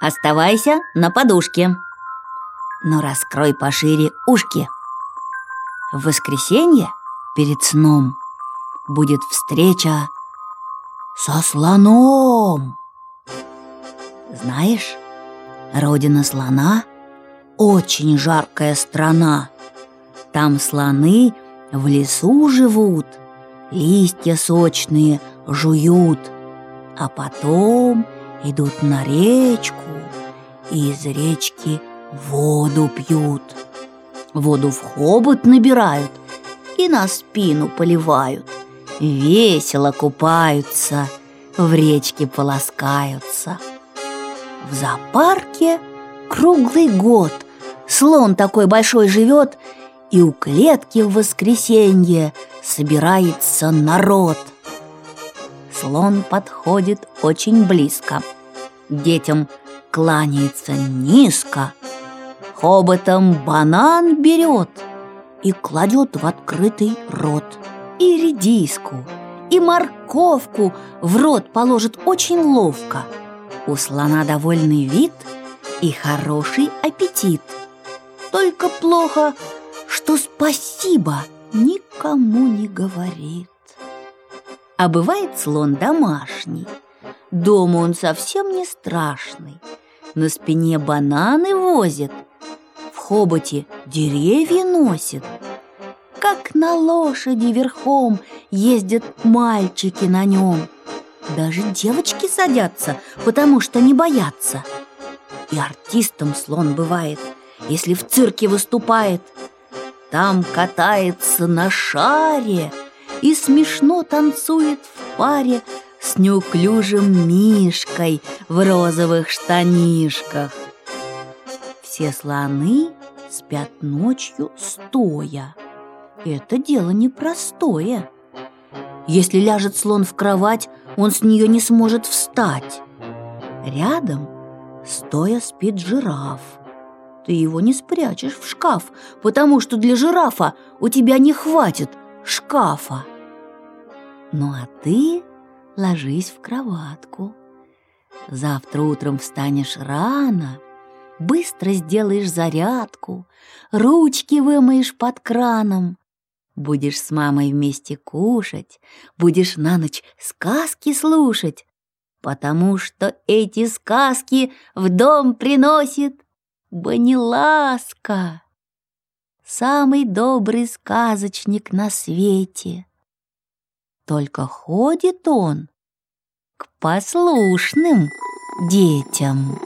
оставайся на подушке, но раскрой пошире ушки. В воскресенье перед сном будет встреча со слоном. Знаешь, родина слона – очень жаркая страна. Там слоны в лесу живут, листья сочные жуют, а потом идут на речку и из речки воду пьют. Воду в хобот набирают и на спину поливают. Весело купаются, в речке полоскаются. В зоопарке круглый год слон такой большой живет, и у клетки в воскресенье собирается народ. Слон подходит очень близко, детям кланяется низко, хоботом банан берет и кладет в открытый рот. И редиску, и морковку в рот положит очень ловко. У слона довольный вид и хороший аппетит. Только плохо, что спасибо никому не говорит. А бывает слон домашний. Дома он совсем не страшный. На спине бананы возит, в хоботе деревья носит. Как на лошади верхом ездят мальчики на нем. Даже девочки садятся, потому что не боятся. И артистом слон бывает, если в цирке выступает. Там катается на шаре и смешно танцует в паре с неуклюжим мишкой в розовых штанишках. Все слоны спят ночью стоя. Это дело непростое. Если ляжет слон в кровать, он с нее не сможет встать. Рядом стоя спит жираф. Ты его не спрячешь в шкаф, потому что для жирафа у тебя не хватит шкафа. Ну а ты ложись в кроватку. Завтра утром встанешь рано, быстро сделаешь зарядку, ручки вымоешь под краном. Будешь с мамой вместе кушать, будешь на ночь сказки слушать, потому что эти сказки в дом приносит Баниласка, самый добрый сказочник на свете. Только ходит он к послушным детям.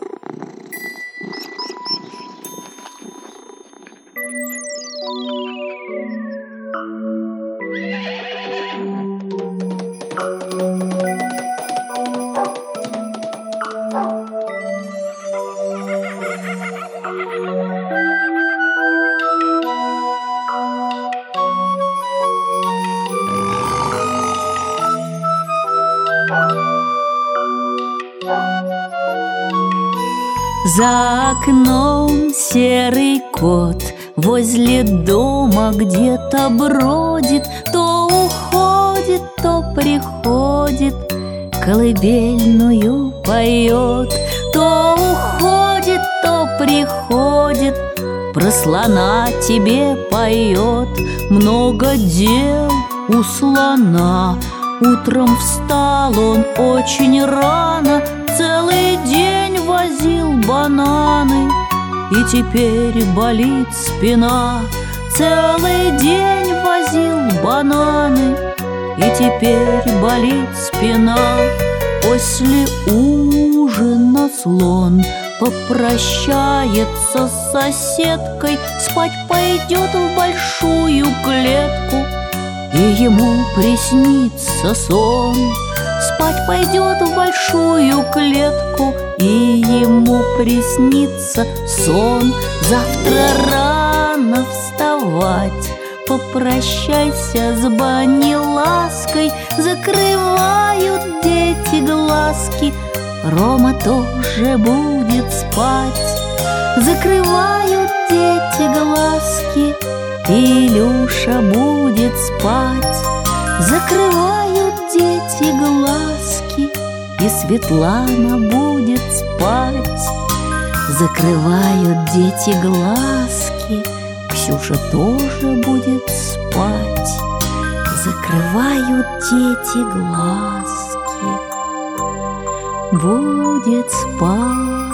За окном серый кот возле дома где-то бродит, то уходит, то приходит, колыбельную поет, то уходит, то приходит, про слона тебе поет. Много дел у слона, утром встал он очень рано, целый день возил бананы, и теперь болит спина. Целый день возил бананы, и теперь болит спина. После ужина слон попрощается с соседкой, спать пойдет в большую клетку, и ему приснится сон. Спать пойдет в большую клетку, и ему приснится сон. Завтра рано вставать, попрощайся с Банилаской. Закрывают дети глазки, Рома тоже будет спать. Закрывают дети глазки, Илюша будет спать. Закрывают дети глазки, и Светлана будет спать. Закрывают дети глазки, Ксюша тоже будет спать. Закрывают дети глазки, будет спать.